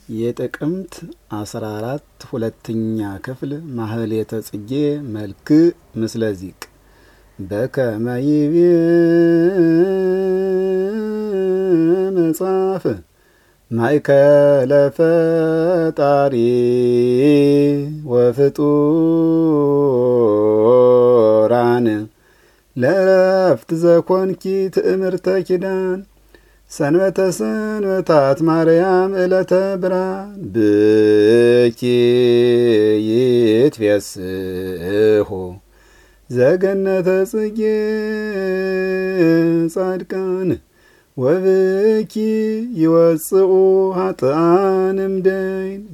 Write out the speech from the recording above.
የጥቅምት 14 ሁለተኛ ክፍል ማህሌተ ጽጌ መልክ ምስለ ዚቅ በከመ ይቤ መጽሐፍ ማእከለ ፈጣሪ ወፍጡራን ለእረፍት ዘኮንኪ ትእምርተ ኪዳን ሰንበተ ሰንበታት ማርያም ዕለተ ብርሃን ብኪ ይትፌስሑ ዘገነተ ጽጌ ጻድቃን ወብኪ ይወፅኡ ኃጥኣን እምደይን